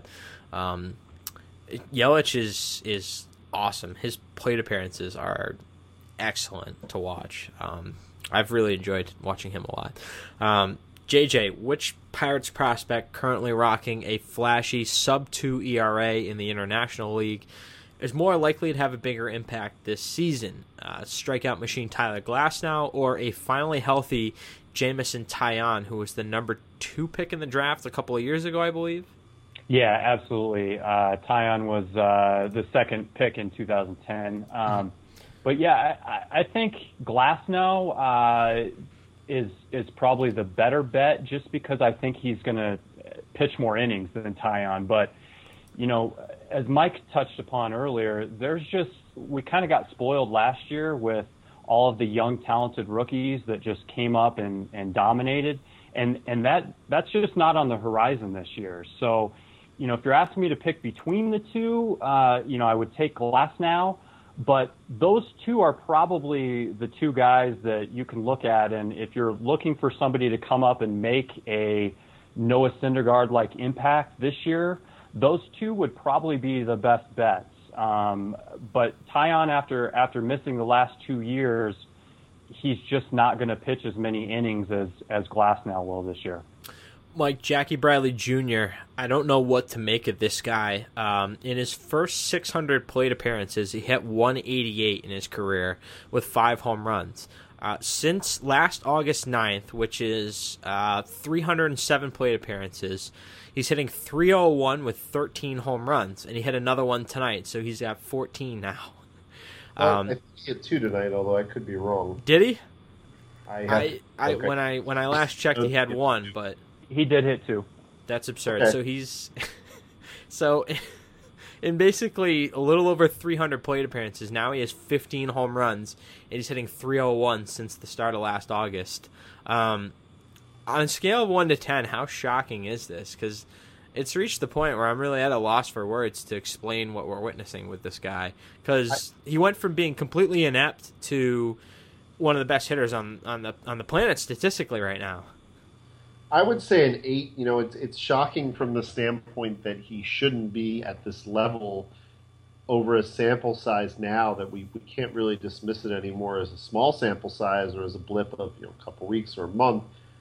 Yelich is awesome. His plate appearances are excellent to watch. I've really enjoyed watching him a lot. JJ, which Pirates prospect currently rocking a flashy sub-2 ERA in the International League is more likely to have a bigger impact this season? Strikeout machine Tyler Glasnow, or a finally healthy Jameson Taillon, who was the number 2 pick in the draft a couple of years ago, I believe? Yeah, absolutely. Taillon was the second pick in 2010. But yeah, I think Glasnow is probably the better bet, just because I think he's going to pitch more innings than Taillon. But as Mike touched upon earlier, we kind of got spoiled last year with all of the young, talented rookies that just came up and dominated, and that's just not on the horizon this year. So, if you're asking me to pick between the two, I would take Glasnow, but those two are probably the two guys that you can look at, and if you're looking for somebody to come up and make a Noah Syndergaard-like impact this year, those two would probably be the best bets. But Taillon, after missing the last 2 years, he's just not going to pitch as many innings as Glasnow will this year. Mike, Jackie Bradley Jr., I don't know what to make of this guy. In his first 600 plate appearances, he hit 188 in his career with 5 home runs. Since last August 9th, which is 307 plate appearances, he's hitting .301 with 13 home runs, and he hit another one tonight, so he's got 14 now. I think he hit 2 tonight, although I could be wrong. Did he? Okay. When I last checked, he had 1, but he did hit 2. That's absurd. Okay. So he's in basically a little over 300 plate appearances. Now he has 15 home runs, and he's hitting .301 since the start of last August. On a scale of 1 to 10, how shocking is this? Because it's reached the point where I'm really at a loss for words to explain what we're witnessing with this guy. Because he went from being completely inept to one of the best hitters on the planet statistically right now. I would say an 8. You know, it's shocking from the standpoint that he shouldn't be at this level over a sample size now that we can't really dismiss it anymore as a small sample size or as a blip of a couple weeks or a month.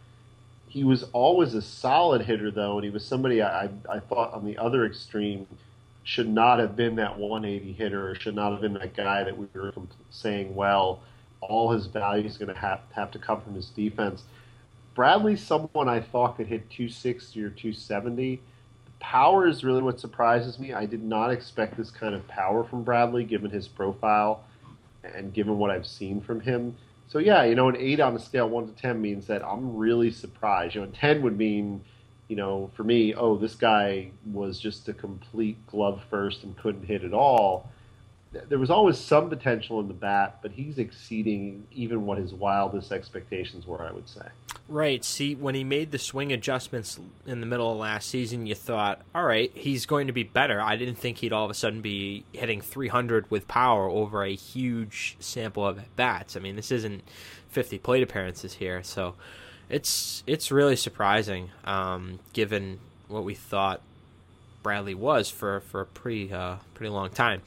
He was always a solid hitter, though, and he was somebody I thought on the other extreme should not have been that 180 hitter or should not have been that guy that we were saying, well, all his value is going to have to come from his defense. Bradley's someone I thought could hit 260 or 270. The power is really what surprises me. I did not expect this kind of power from Bradley, given his profile and given what I've seen from him. So, yeah, an 8 on a scale 1 to 10 means that I'm really surprised. 10 would mean, for me, this guy was just a complete glove first and couldn't hit at all. There was always some potential in the bat, but he's exceeding even what his wildest expectations were, I would say. Right. See, when he made the swing adjustments in the middle of last season, you thought, all right, he's going to be better. I didn't think he'd all of a sudden be hitting 300 with power over a huge sample of at-bats. I mean, this isn't 50 plate appearances here, so it's really surprising, given what we thought Bradley was for a pretty long time.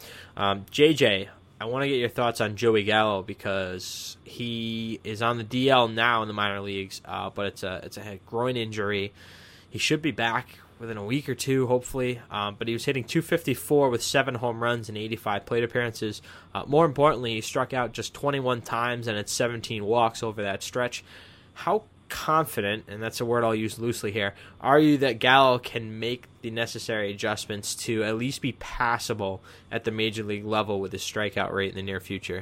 JJ, I want to get your thoughts on Joey Gallo because he is on the DL now in the minor leagues, but it's a groin injury. He should be back within a week or two, hopefully. But he was hitting .254 with 7 home runs and 85 plate appearances. More importantly, he struck out just 21 times and had 17 walks over that stretch. How confident, and that's a word I'll use loosely here, are you that Gallo can make the necessary adjustments to at least be passable at the major league level with his strikeout rate in the near future?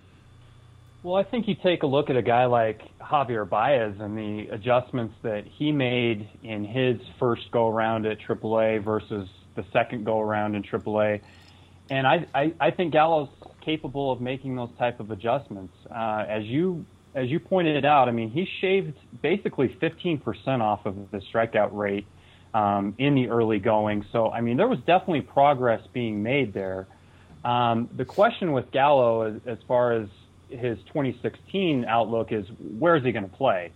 Well, I think you take a look at a guy like Javier Baez and the adjustments that he made in his first go-around at AAA versus the second go-around in AAA, and I think Gallo's capable of making those type of adjustments. As you pointed out, I mean, he shaved basically 15% off of the strikeout rate in the early going. So, I mean, there was definitely progress being made there. The question with Gallo, as far as his 2016 outlook, is where is he going to play?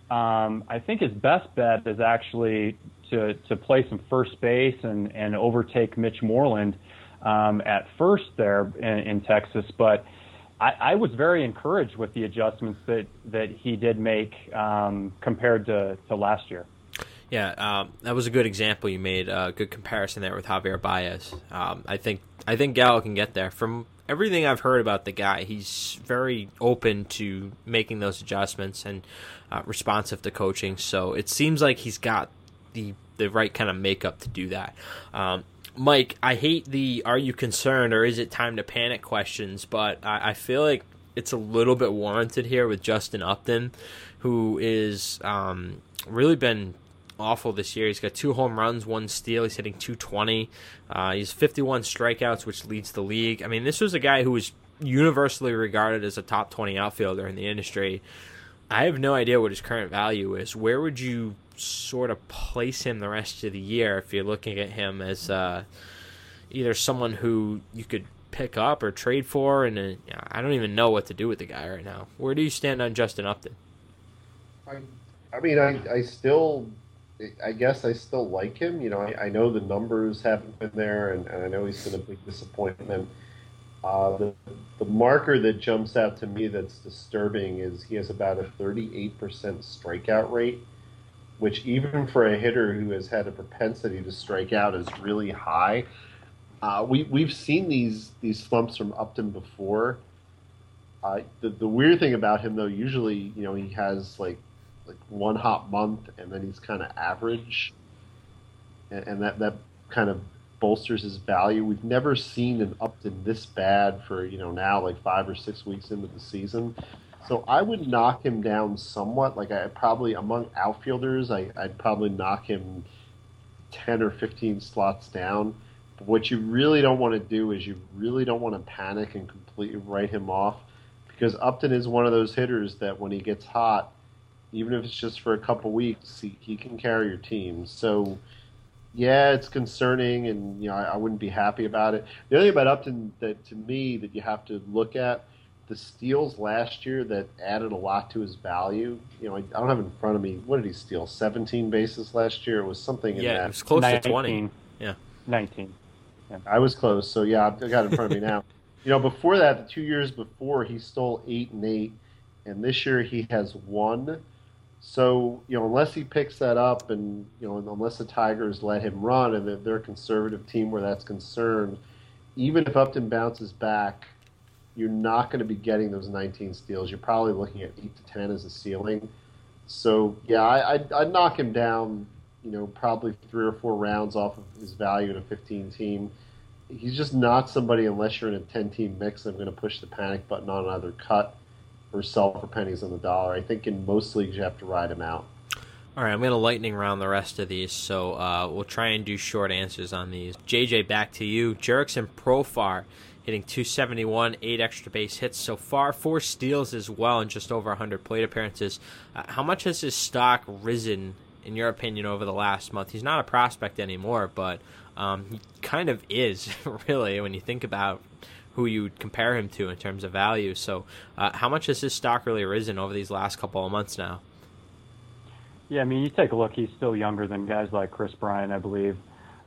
I think his best bet is actually to play some first base and overtake Mitch Moreland at first there in Texas. But I was very encouraged with the adjustments that he did make compared to last year. Yeah, that was a good example you made. Good comparison there with Javier Baez. I think Gallo can get there. From everything I've heard about the guy, he's very open to making those adjustments and responsive to coaching. So it seems like he's got the right kind of makeup to do that. Mike, I hate the "are you concerned" or "is it time to panic" questions, but I feel like it's a little bit warranted here with Justin Upton, who is really been awful this year. He's got 2 home runs, 1 steal. He's hitting .220. He's 51 strikeouts, which leads the league. I mean, this was a guy who was universally regarded as a top 20 outfielder in the industry. I have no idea what his current value is. Where would you sort of place him the rest of the year if you're looking at him as either someone who you could pick up or trade for? And I don't even know what to do with the guy right now. Where do you stand on Justin Upton? I mean, I guess I still like him. You know, I know the numbers haven't been there, and I know he's been a big disappointment. The marker that jumps out to me that's disturbing is he has about a 38% strikeout rate, which even for a hitter who has had a propensity to strike out is really high. We've seen these slumps from Upton before. The weird thing about him, though, usually, he has like one hot month, and then he's kind of average, and that kind of bolsters his value. We've never seen an Upton this bad for now like 5 or 6 weeks into the season. So I would knock him down somewhat. Like I probably among outfielders, I'd probably knock him 10 or 15 slots down. But what you really don't want to do is you really don't want to panic and completely write him off, because Upton is one of those hitters that when he gets hot, even if it's just for a couple weeks, he can carry your team. So yeah, it's concerning, and I wouldn't be happy about it. The other thing about Upton that to me that you have to look at, the steals last year that added a lot to his value. I don't have it in front of me. What did he steal? 17 bases last year? It was something in that. Yeah, it was close 19. to 20. Yeah. 19. Yeah. I was close, so yeah, I got it in front of me now. Before that, the 2 years before, he stole 8 and 8, and this year he has 1. So, unless he picks that up and, unless the Tigers let him run and they're a conservative team where that's concerned, even if Upton bounces back, you're not going to be getting those 19 steals. You're probably looking at 8 to 10 as a ceiling. So, yeah, I'd knock him down, probably 3 or 4 rounds off of his value in a 15 team. He's just not somebody, unless you're in a 10-team mix, I'm going to push the panic button on either cut or sell for pennies on the dollar. I think in most leagues you have to ride him out. All right, I'm going to lightning round the rest of these, so we'll try and do short answers on these. JJ, back to you. Jerickson Profar hitting .271, 8 extra base hits so far, 4 steals as well, and just over 100 plate appearances. How much has his stock risen, in your opinion, over the last month? He's not a prospect anymore, but he kind of is, really, when you think about who you compare him to in terms of value. So how much has his stock really risen over these last couple of months now? Yeah, I mean, you take a look, he's still younger than guys like Chris Bryant, I believe.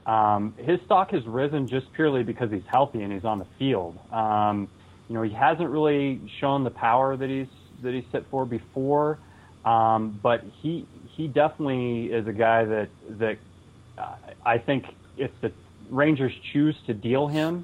His stock has risen just purely because he's healthy and he's on the field. He hasn't really shown the power that he's hit for before, but he definitely is a guy that I think if the Rangers choose to deal him,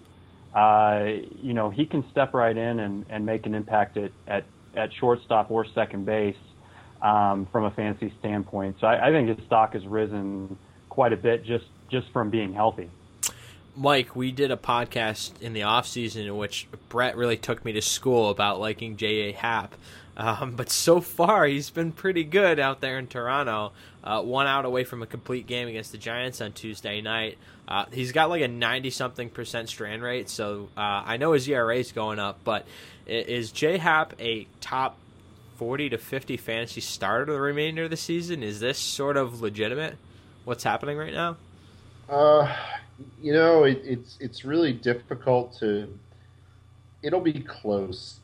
he can step right in and make an impact at shortstop or second base from a fantasy standpoint. So I think his stock has risen quite a bit just from being healthy. Mike, we did a podcast in the offseason in which Brett really took me to school about liking J.A. Happ. But so far, he's been pretty good out there in Toronto. 1 out away from a complete game against the Giants on Tuesday night. He's got like a 90-something% strand rate, so I know his ERA is going up, but is J. Happ a top 40 to 50 fantasy starter the remainder of the season? Is this sort of legitimate, what's happening right now? It's really difficult to. It'll be close.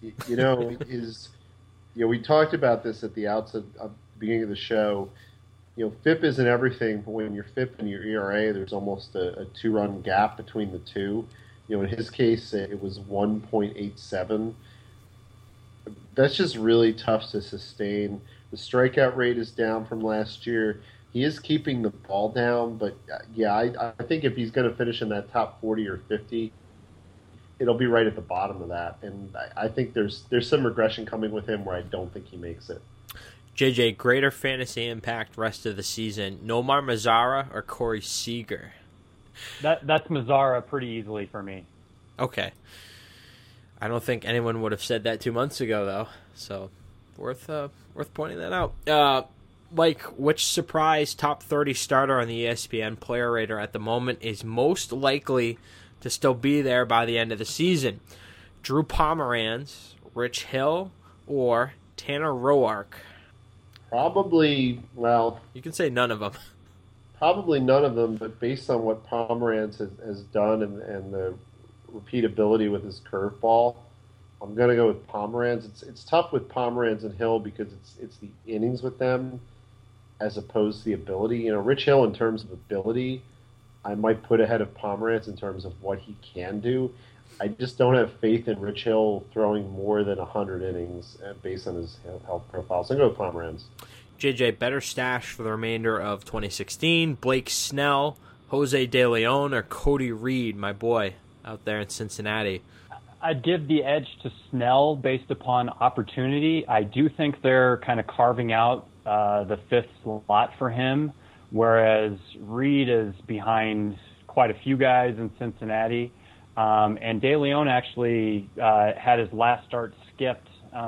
We talked about this at the outset of the beginning of the show. FIP isn't everything, but when your FIP and your ERA, there's almost a 2-run gap between the two. In his case, it was 1.87. That's just really tough to sustain. The strikeout rate is down from last year. He is keeping the ball down, but I think if he's going to finish in that top 40 or 50, it'll be right at the bottom of that. And I think there's some regression coming with him where I don't think he makes it. JJ, greater fantasy impact rest of the season, Nomar Mazara or Corey Seager? That's Mazara pretty easily for me. Okay. I don't think anyone would have said that 2 months ago, though. So worth pointing that out. Mike, which surprise top 30 starter on the ESPN Player Rater at the moment is most likely to still be there by the end of the season? Drew Pomeranz, Rich Hill, or Tanner Roark? Probably, well... You can say none of them. Probably none of them, but based on what Pomeranz has done and the repeatability with his curveball, I'm going to go with Pomeranz. It's tough with Pomeranz and Hill because it's the innings with them as opposed to the ability. Rich Hill, in terms of ability, I might put ahead of Pomeranz in terms of what he can do. I just don't have faith in Rich Hill throwing more than 100 innings based on his health profile. So I'm going to go with Pomeranz. JJ, better stash for the remainder of 2016. Blake Snell, Jose De Leon, or Cody Reed, my boy, out there in Cincinnati? I'd give the edge to Snell based upon opportunity. I do think they're kind of carving out the fifth slot for him, whereas Reed is behind quite a few guys in Cincinnati. And De Leon actually had his last start skipped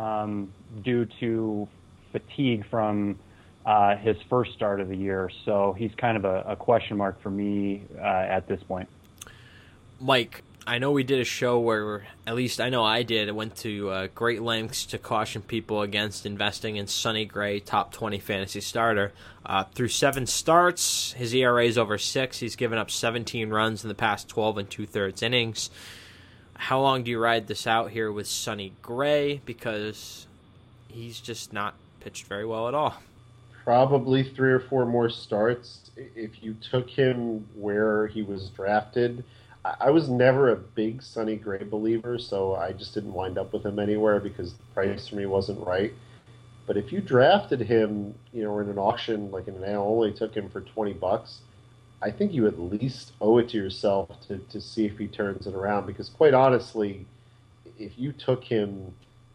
due to fatigue from his first start of the year. So he's kind of a question mark for me at this point. Mike, I know we did a show where, at least I know I did, I went to great lengths to caution people against investing in Sonny Gray, top 20 fantasy starter. Through 7 starts, his ERA is over 6. He's given up 17 runs in the past 12 and 2/3 innings. How long do you ride this out here with Sonny Gray? Because he's just not pitched very well at all. Probably 3 or 4 more starts. If you took him where he was drafted, I was never a big Sonny Gray believer, so I just didn't wind up with him anywhere because the price for me wasn't right. But if you drafted him, in an auction, like in an AL only, took him for $20, I think you at least owe it to yourself to see if he turns it around. Because quite honestly, if you took him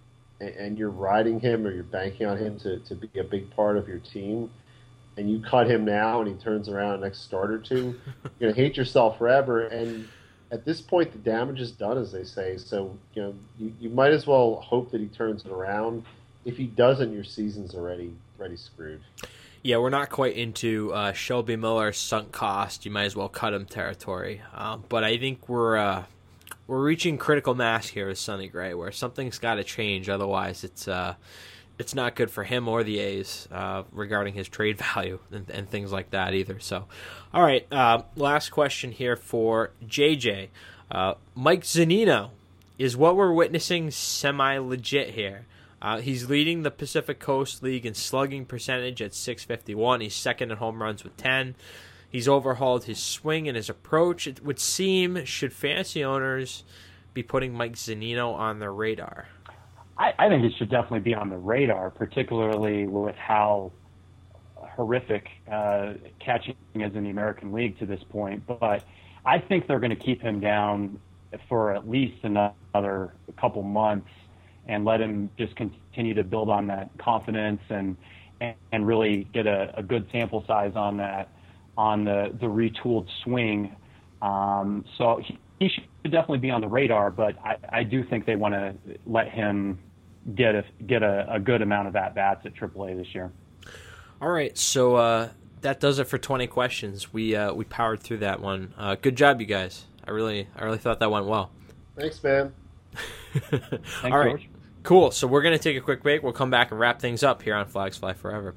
and you're riding him or you're banking on him to be a big part of your team, and you cut him now and he turns around next start or two, you're going to hate yourself forever. And at this point, the damage is done, as they say. So, you might as well hope that he turns it around. If he doesn't, your season's already screwed. Yeah, we're not quite into Shelby Miller sunk cost. You might as well cut him territory. But I think we're reaching critical mass here with Sonny Gray, where something's got to change. Otherwise, it's not good for him or the A's regarding his trade value and things like that either. So, all right, last question here for JJ. Mike Zunino, is what we're witnessing semi-legit here? He's leading the Pacific Coast League in slugging percentage at .651. He's second in home runs with 10. He's overhauled his swing and his approach. It would seem, should fantasy owners be putting Mike Zunino on their radar? I think it should definitely be on the radar, particularly with how horrific catching is in the American League to this point. But I think they're going to keep him down for at least another couple months and let him just continue to build on that confidence and really get a good sample size on that, on the retooled swing. So he should definitely be on the radar, but I do think they want to let him get a good amount of at-bats at AAA this year. All right, so that does it for 20 questions. We powered through that one. Good job, you guys. I really thought that went well. Thanks, man. Thanks, all right, George. Cool. So we're going to take a quick break. We'll come back and wrap things up here on Flags Fly Forever.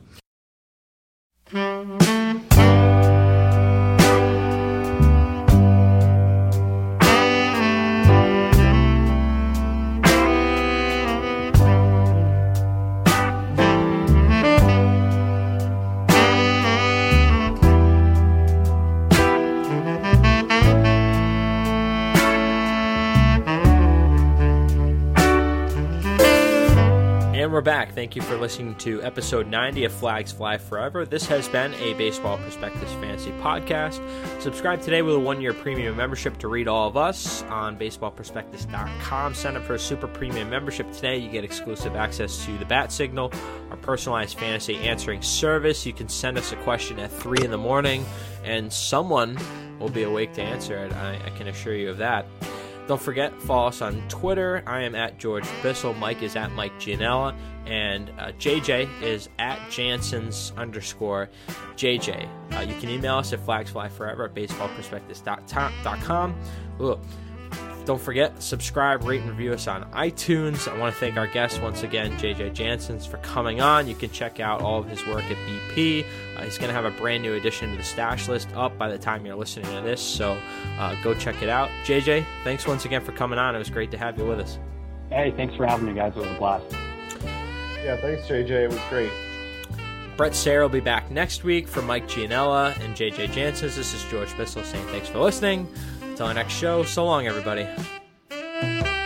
And we're back. Thank you for listening to episode 90 of Flags Fly Forever. This has been a Baseball Prospectus Fantasy Podcast. Subscribe today with a 1-year premium membership to read all of us on baseballprospectus.com. Sign up for a super premium membership today. You get exclusive access to the Bat Signal, our personalized fantasy answering service. You can send us a question at 3 in the morning, and someone will be awake to answer it. I can assure you of that. Don't forget, follow us on Twitter. I am at George Bissell. Mike is at Mike Gianella. And JJ is at Jansons_JJ. You can email us at flagsflyforever@baseballprospectus.com. Look, don't forget, subscribe, rate, and review us on iTunes. I want to thank our guest once again, JJ Jansons, for coming on. You can check out all of his work at BP. He's going to have a brand new addition to the stash list up by the time you're listening to this, so go check it out. JJ, thanks once again for coming on. It was great to have you with us. Hey, thanks for having me, guys. It was a blast. Yeah, thanks, JJ. It was great. Brett Sayre will be back next week for Mike Gianella and JJ Jansons. This is George Bissell saying thanks for listening. Until our next show, so long, everybody.